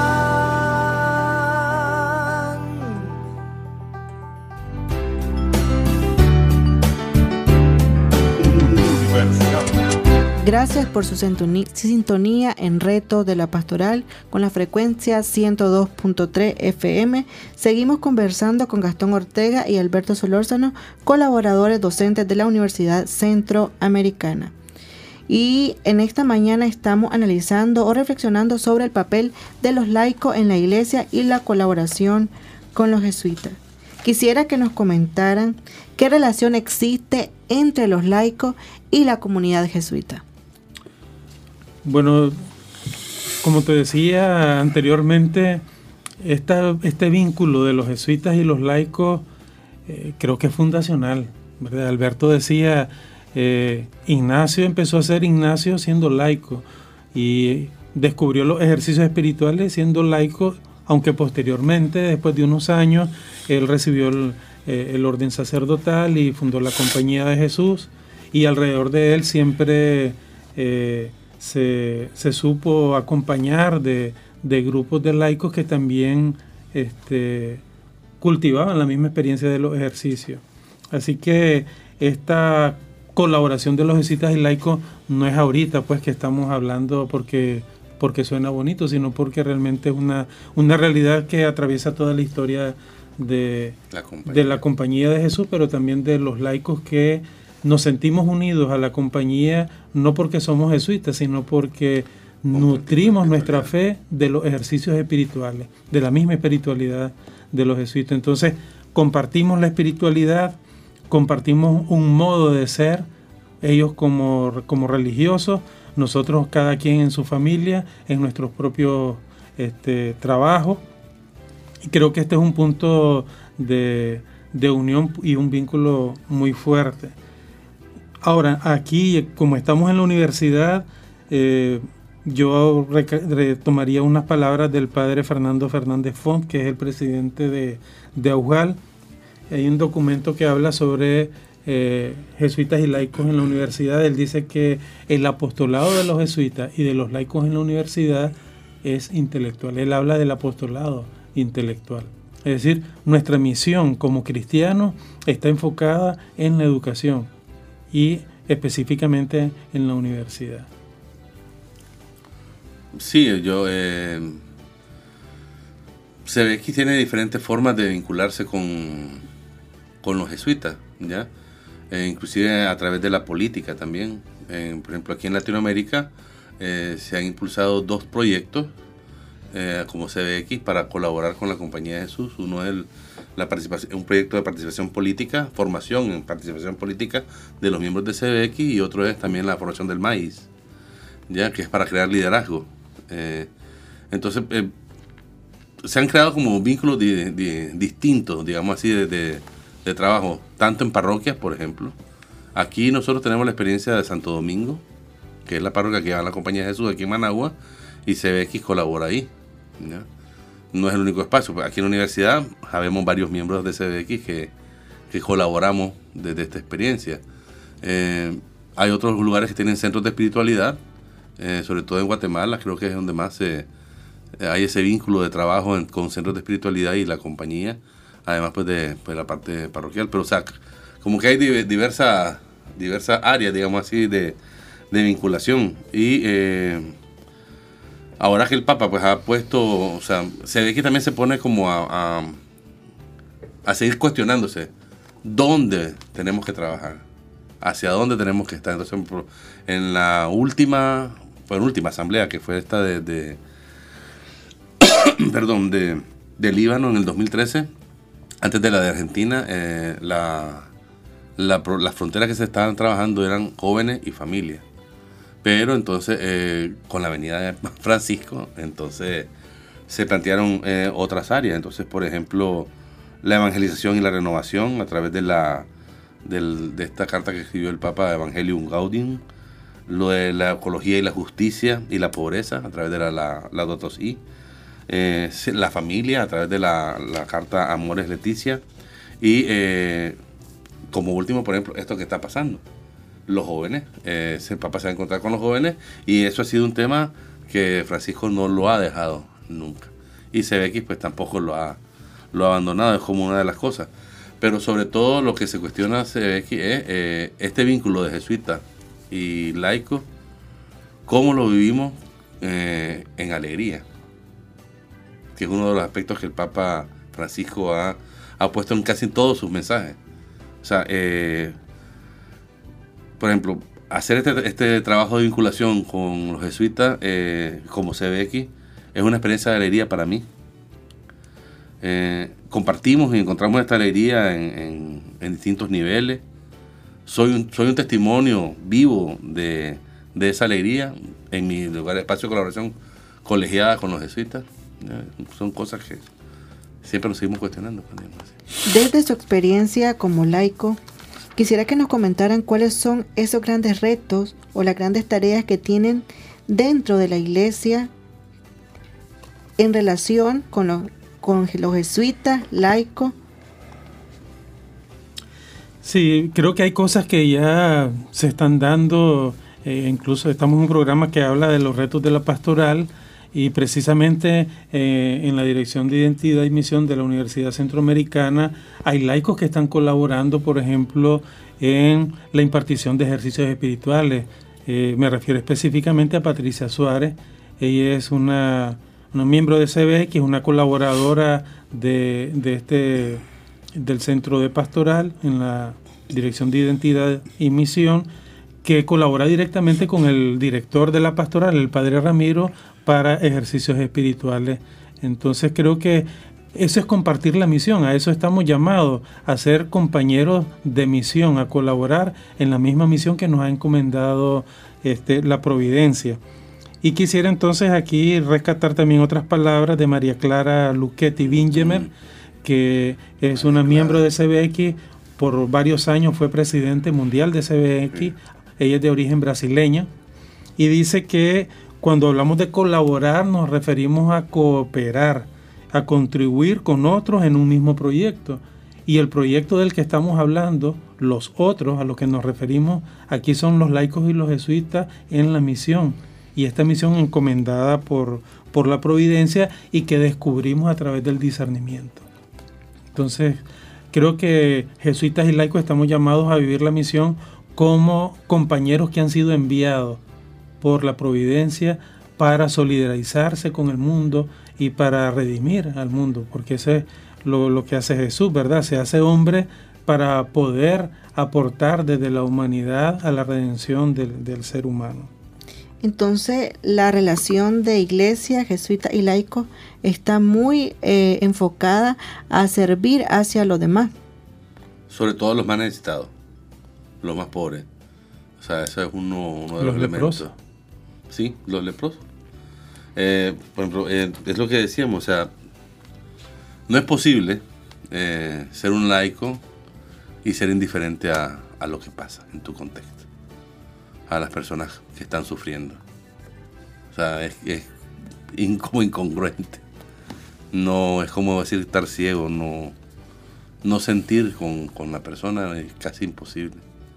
Gracias por su sintonía en Retos de la Pastoral con la frecuencia ciento dos punto tres F M. Seguimos conversando con Gastón Ortega y Alberto Solórzano, colaboradores docentes de la Universidad Centroamericana. Y en esta mañana estamos analizando o reflexionando sobre el papel de los laicos en la iglesia y la colaboración con los jesuitas. Quisiera que nos comentaran qué relación existe entre los laicos y la comunidad jesuita. Bueno, como te decía anteriormente, esta, este vínculo de los jesuitas y los laicos eh, creo que es fundacional, ¿verdad? Alberto decía, eh, Ignacio empezó a ser Ignacio siendo laico y descubrió los ejercicios espirituales siendo laico, aunque posteriormente, después de unos años, él recibió el, eh, el orden sacerdotal y fundó la Compañía de Jesús, y alrededor de él siempre eh, se, se supo acompañar de, de grupos de laicos que también este, cultivaban la misma experiencia de los ejercicios. Así que esta colaboración de los jesuitas y laicos no es ahorita pues que estamos hablando porque, porque suena bonito, sino porque realmente es una, una realidad que atraviesa toda la historia de la, de la Compañía de Jesús, pero también de los laicos que nos sentimos unidos a la compañía no porque somos jesuitas, sino porque nutrimos nuestra fe de los ejercicios espirituales, de la misma espiritualidad de los jesuitas. Entonces, compartimos la espiritualidad, compartimos un modo de ser, ellos como, como religiosos, nosotros cada quien en su familia, en nuestros propios este, trabajos. Y creo que este es un punto de, de unión y un vínculo muy fuerte. Ahora, aquí, como estamos en la universidad, eh, yo retomaría unas palabras del padre Fernando Fernández Font, que es el presidente de, de AUJAL. Hay un documento que habla sobre eh, jesuitas y laicos en la universidad. Él dice que el apostolado de los jesuitas y de los laicos en la universidad es intelectual. Él habla del apostolado intelectual. Es decir, nuestra misión como cristianos está enfocada en la educación y específicamente en la universidad. Sí, yo eh, se ve que tiene diferentes formas de vincularse con, con los jesuitas, ¿ya? Eh, inclusive a través de la política también. Eh, por ejemplo, aquí en Latinoamérica eh, se han impulsado dos proyectos eh, como C B X para colaborar con la Compañía de Jesús. Uno es el, la participación, un proyecto de participación política, formación en participación política de los miembros de C B X, y otro es también la formación del maíz, ya que es para crear liderazgo. Eh, entonces eh, se han creado como vínculos de, de, distintos, digamos así, de, de, de trabajo, tanto en parroquias, por ejemplo. Aquí nosotros tenemos la experiencia de Santo Domingo, que es la parroquia que va a la Compañía de Jesús aquí en Managua, y C B X colabora ahí, ¿ya? No es el único espacio. Aquí en la universidad habemos varios miembros de C B X que, que colaboramos desde esta experiencia. Eh, hay otros lugares que tienen centros de espiritualidad, eh, sobre todo en Guatemala, creo que es donde más se, eh, hay ese vínculo de trabajo en, con centros de espiritualidad y la compañía, además pues de pues, la parte parroquial. Pero o sea, como que hay diversas diversas áreas, digamos así, de, de vinculación. Y eh, ahora que el Papa pues ha puesto, o sea, se ve que también se pone como a, a, a seguir cuestionándose dónde tenemos que trabajar, hacia dónde tenemos que estar. Entonces, en la última, pues, última asamblea, que fue esta de, de perdón, de, de Líbano en el dos mil trece, antes de la de Argentina, eh, la, la, las fronteras que se estaban trabajando eran jóvenes y familias. Pero entonces, eh, con la venida de Francisco, entonces se plantearon eh, otras áreas. Entonces, por ejemplo, la evangelización y la renovación a través de la del, de esta carta que escribió el Papa Evangelium Gaudium, lo de la ecología y la justicia y la pobreza a través de la, la, la Laudato Si, eh, la familia a través de la, la carta Amores Leticia y eh, como último, por ejemplo, esto que está pasando, los jóvenes, eh, el Papa se va a encontrar con los jóvenes y eso ha sido un tema que Francisco no lo ha dejado nunca y C B X pues tampoco lo ha, lo ha abandonado, es como una de las cosas, pero sobre todo lo que se cuestiona C B X es eh, este vínculo de jesuita y laico, cómo lo vivimos eh, en alegría, que es uno de los aspectos que el Papa Francisco ha, ha puesto en casi todos sus mensajes. O sea, eh, por ejemplo, hacer este, este trabajo de vinculación con los jesuitas eh, como C B X es una experiencia de alegría para mí. Eh, compartimos y encontramos esta alegría en, en, en distintos niveles. Soy un, soy un testimonio vivo de, de esa alegría en mi lugar de espacio de colaboración colegiada con los jesuitas. Eh, son cosas que siempre nos seguimos cuestionando. Desde su experiencia como laico, quisiera que nos comentaran cuáles son esos grandes retos o las grandes tareas que tienen dentro de la iglesia en relación con los, con los jesuitas, laicos. Sí, creo que hay cosas que ya se están dando, eh, incluso estamos en un programa que habla de los retos de la pastoral y precisamente eh, en la Dirección de Identidad y Misión de la Universidad Centroamericana hay laicos que están colaborando, por ejemplo, en la impartición de ejercicios espirituales. Eh, me refiero específicamente a Patricia Suárez. Ella es una, una miembro de C B X, una colaboradora de, de este, del Centro de Pastoral en la Dirección de Identidad y Misión, que colabora directamente con el director de la pastoral, el Padre Ramiro, para ejercicios espirituales. Entonces creo que eso es compartir la misión, a eso estamos llamados, a ser compañeros de misión, a colaborar en la misma misión que nos ha encomendado este, la providencia. Y quisiera entonces aquí rescatar también otras palabras de María Clara Luchetti Bingemer, que es una miembro de C B X, por varios años fue presidente mundial de C B X, ella es de origen brasileña, y dice que cuando hablamos de colaborar nos referimos a cooperar, a contribuir con otros en un mismo proyecto. Y el proyecto del que estamos hablando, los otros a los que nos referimos, aquí son los laicos y los jesuitas en la misión. Y esta misión encomendada por, por la providencia y que descubrimos a través del discernimiento. Entonces, creo que jesuitas y laicos estamos llamados a vivir la misión como compañeros que han sido enviados por la providencia para solidarizarse con el mundo y para redimir al mundo, porque eso es lo, lo que hace Jesús, ¿verdad? Se hace hombre para poder aportar desde la humanidad a la redención del, del ser humano. Entonces, la relación de iglesia, jesuita y laico está muy eh, enfocada a servir hacia los demás. Sobre todo los más necesitados, los más pobres. O sea, eso es uno, uno de los, los elementos. Leprosos. Sí, los leprosos. Eh, por ejemplo, eh, es lo que decíamos, o sea, no es posible eh, ser un laico y ser indiferente a, a lo que pasa en tu contexto, a las personas que están sufriendo. O sea, es, es in, como incongruente. No es como decir estar ciego, no, no sentir con, con la persona es casi imposible.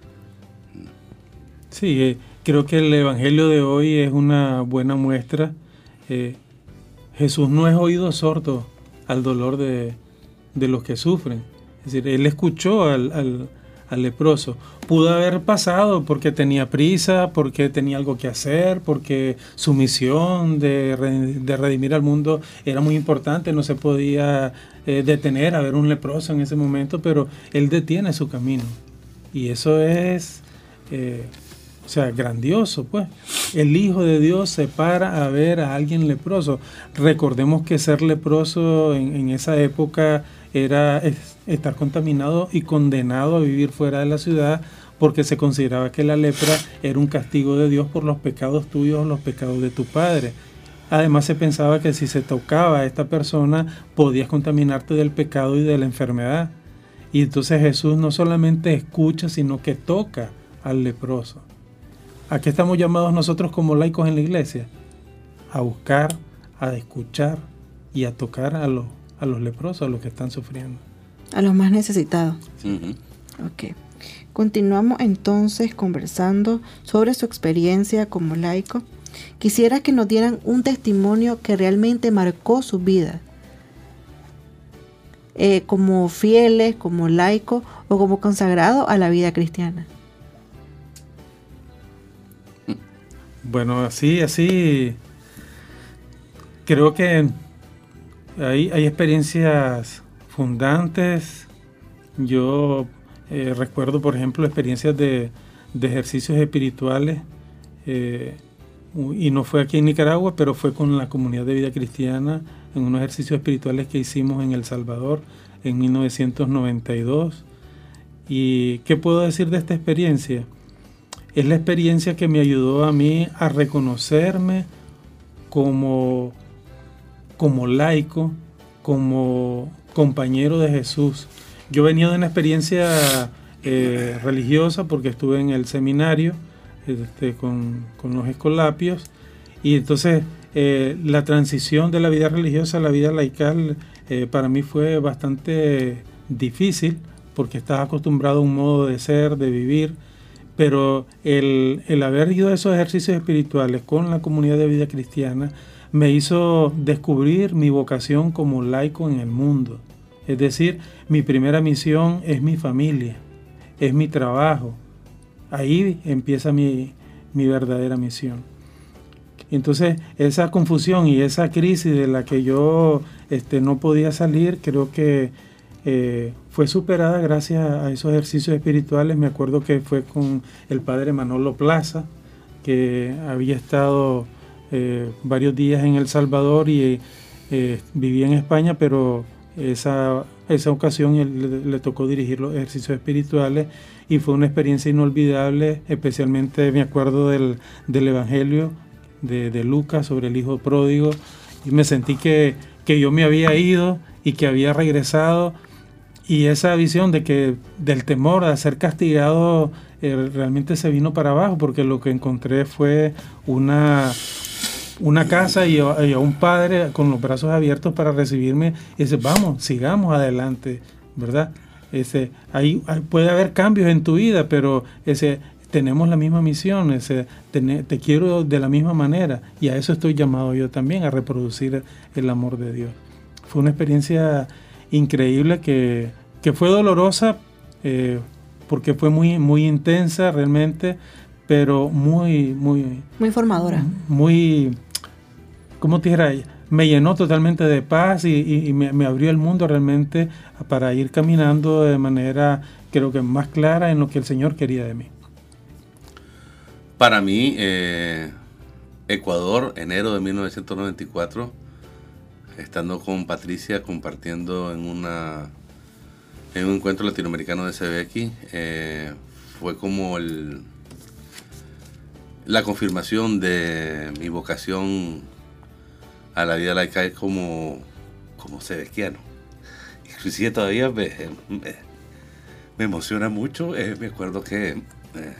Sí, eh, creo que el Evangelio de hoy es una buena muestra. Eh, Jesús no es oído sordo al dolor de, de los que sufren. Es decir, Él escuchó al, al, al leproso. Pudo haber pasado porque tenía prisa, porque tenía algo que hacer, porque su misión de, de redimir al mundo era muy importante, no se podía eh, detener a ver un leproso en ese momento, pero Él detiene su camino. Y eso es... Eh, O sea, grandioso, pues. El Hijo de Dios se para a ver a alguien leproso. Recordemos que ser leproso en, en esa época era es, estar contaminado y condenado a vivir fuera de la ciudad, porque se consideraba que la lepra era un castigo de Dios por los pecados tuyos o los pecados de tu padre. Además, se pensaba que si se tocaba a esta persona, podías contaminarte del pecado y de la enfermedad. Y entonces Jesús no solamente escucha, sino que toca al leproso. ¿A qué estamos llamados nosotros como laicos en la iglesia? A buscar, a escuchar y a tocar a los, a los leprosos, a los que están sufriendo. A los más necesitados. Uh-huh. Ok. Continuamos entonces conversando sobre su experiencia como laico. Quisiera que nos dieran un testimonio que realmente marcó su vida. Eh, como fieles, como laico o como consagrado a la vida cristiana. Bueno, así, así, creo que hay, hay experiencias fundantes. Yo eh, recuerdo, por ejemplo, experiencias de, de ejercicios espirituales, eh, y no fue aquí en Nicaragua, pero fue con la comunidad de vida cristiana en unos ejercicios espirituales que hicimos en El Salvador en mil novecientos noventa y dos. ¿Y qué puedo decir de esta experiencia? Es la experiencia que me ayudó a mí a reconocerme como, como laico, como compañero de Jesús. Yo venía de una experiencia eh, religiosa porque estuve en el seminario este, con, con los escolapios, y entonces eh, la transición de la vida religiosa a la vida laical eh, para mí fue bastante difícil porque estaba acostumbrado a un modo de ser, de vivir. Pero el, el haber ido a esos ejercicios espirituales con la comunidad de vida cristiana me hizo descubrir mi vocación como laico en el mundo. Es decir, mi primera misión es mi familia, es mi trabajo. Ahí empieza mi, mi verdadera misión. Entonces, esa confusión y esa crisis de la que yo este, no podía salir, creo que Eh, fue superada gracias a esos ejercicios espirituales. Me acuerdo que fue con el padre Manolo Plaza, que había estado eh, varios días en El Salvador y eh, vivía en España, pero esa, esa ocasión él, le, le tocó dirigir los ejercicios espirituales y fue una experiencia inolvidable. Especialmente me acuerdo del, del Evangelio de, de Lucas sobre el hijo pródigo, y me sentí que, que yo me había ido y que había regresado. Y esa visión de que del temor a ser castigado eh, realmente se vino para abajo, porque lo que encontré fue una, una casa y a, y a un padre con los brazos abiertos para recibirme y dice, vamos, sigamos adelante, ¿verdad? Ese, ahí, ahí puede haber cambios en tu vida, pero ese, tenemos la misma misión, ese, te, te quiero de la misma manera, y a eso estoy llamado yo también, a reproducir el amor de Dios. Fue una experiencia increíble que, que fue dolorosa eh, porque fue muy, muy intensa realmente, pero muy, muy... Muy formadora. Muy, ¿cómo te dijera? Me llenó totalmente de paz y, y, y me, me abrió el mundo realmente para ir caminando de manera, creo que más clara en lo que el Señor quería de mí. Para mí, eh, Ecuador, enero de mil novecientos noventa y cuatro, estando con Patricia compartiendo en una en un encuentro latinoamericano de C B X, eh, fue como el, la confirmación de mi vocación a la vida laica como, como sebequiano. Inclusive todavía me, me, me emociona mucho. Eh, me acuerdo que eh,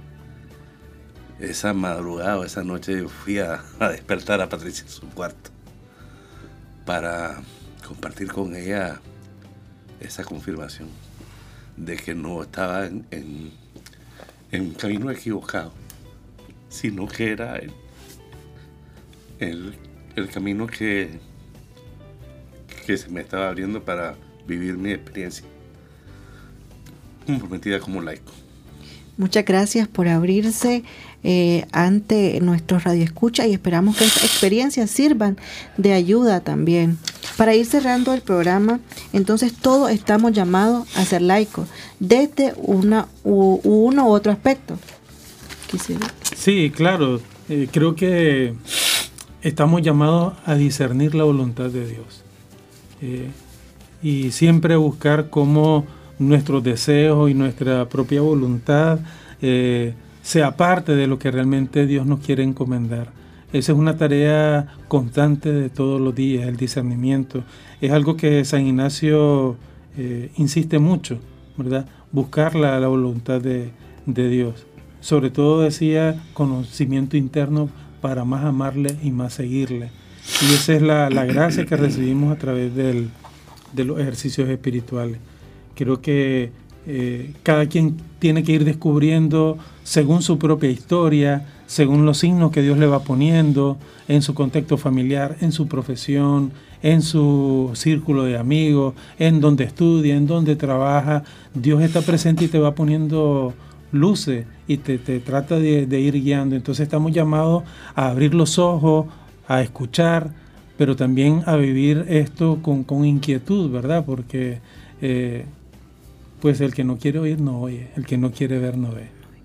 esa madrugada o esa noche fui a, a despertar a Patricia en su cuarto para compartir con ella esa confirmación de que no estaba en, en, en un camino equivocado, sino que era el, el, el camino que, que se me estaba abriendo para vivir mi experiencia comprometida como laico. Muchas gracias por abrirse eh, ante nuestros radioescuchas y esperamos que estas experiencias sirvan de ayuda también. Para ir cerrando el programa, entonces todos estamos llamados a ser laicos desde una, u, uno u otro aspecto. Quisiera. Sí, claro. Eh, creo que estamos llamados a discernir la voluntad de Dios eh, y siempre buscar cómo nuestros deseos y nuestra propia voluntad eh, sea parte de lo que realmente Dios nos quiere encomendar. Esa es una tarea constante de todos los días, el discernimiento. Es algo que San Ignacio eh, insiste mucho, ¿verdad? Buscar la, la voluntad de, de Dios. Sobre todo decía conocimiento interno para más amarle y más seguirle. Y esa es la, la gracia que recibimos a través del, de los ejercicios espirituales. Creo que eh, cada quien tiene que ir descubriendo según su propia historia, según los signos que Dios le va poniendo en su contexto familiar, en su profesión, en su círculo de amigos, en donde estudia, en donde trabaja. Dios está presente y te va poniendo luces y te, te trata de, de ir guiando. Entonces estamos llamados a abrir los ojos, a escuchar, pero también a vivir esto con, con inquietud, ¿verdad? Porque eh, pues el que no quiere oír no oye, el que no quiere ver no ve.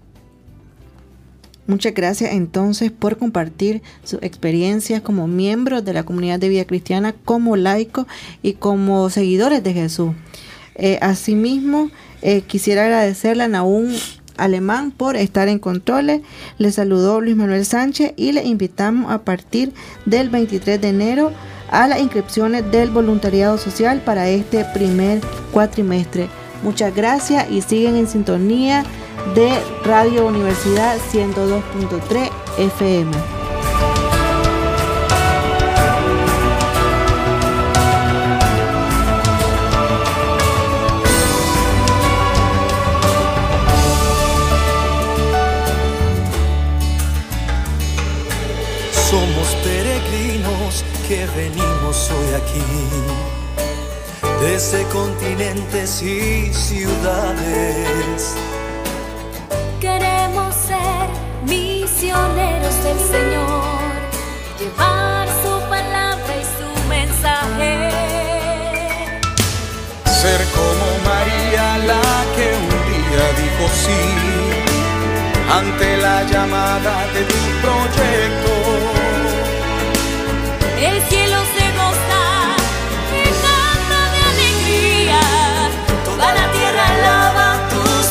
Muchas gracias entonces por compartir sus experiencias como miembros de la comunidad de vida cristiana, como laicos y como seguidores de Jesús. Eh, asimismo, eh, quisiera agradecerle a Nahum Alemán por estar en controles. Le saludó Luis Manuel Sánchez y le invitamos a partir del veintitrés de enero a las inscripciones del voluntariado social para este primer cuatrimestre. Muchas gracias y siguen en sintonía de Radio Universidad ciento dos punto tres F M. Somos peregrinos que venimos hoy aquí, desde continentes y ciudades. Queremos ser misioneros del Señor, llevar su palabra y su mensaje. Ser como María, la que un día dijo sí ante la llamada de tu proyecto. El cielo se goza y canta de alegría, toda la tierra alaba tus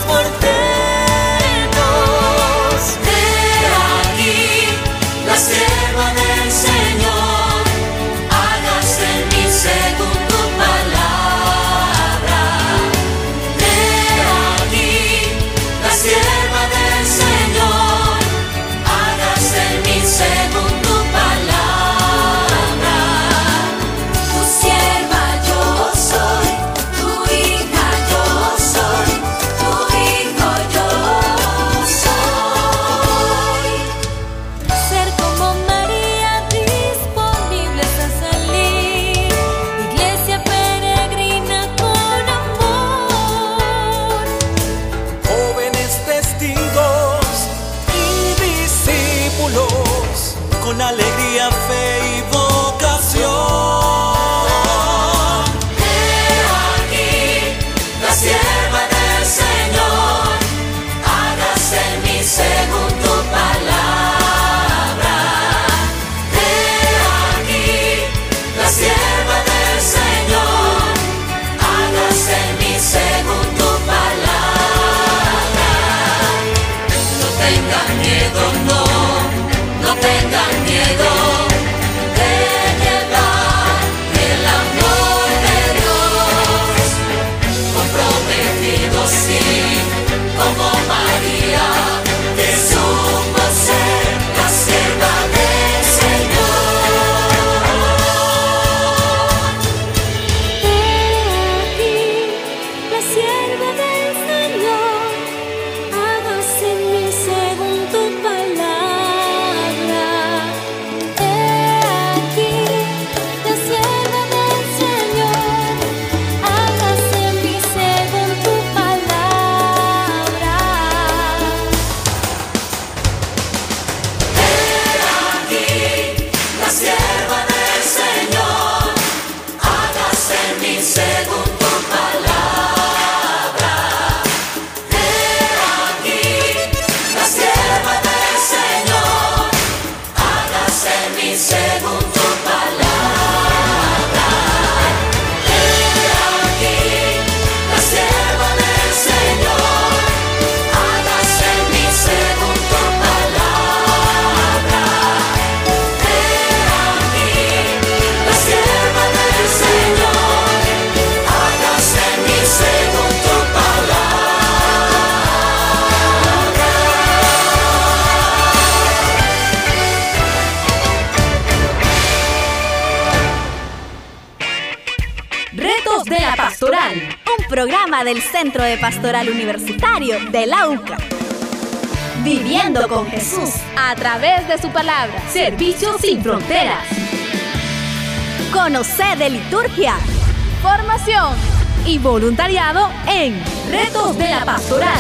portentos. He aquí la sierva del Señor, hágase en mí según tu palabra. He aquí la sierva del Señor, hágase en mí según tu palabra. Tu sierva yo soy, tu hija yo soy, tu hijo yo soy. Ser como María, disponibles a salir, iglesia peregrina con amor. Jóvenes testigos y discípulos, con alegría, fe y vocación. He aquí la sierva del Señor, hágase en mí según tu palabra. He aquí la sierva del Señor, hágase en mí según tu palabra. No tengan miedo, no, no tengan miedo de llevar el amor de Dios, comprometido sí, como María, que supo ser la sierva del Señor. He aquí la sierva del Señor, hágase en mí según tu palabra. He Pastoral, un programa del Centro de Pastoral Universitario de la U C A. Viviendo con Jesús a través de su palabra. Servicio sin fronteras. Conoce de liturgia, formación y voluntariado en Retos de la Pastoral.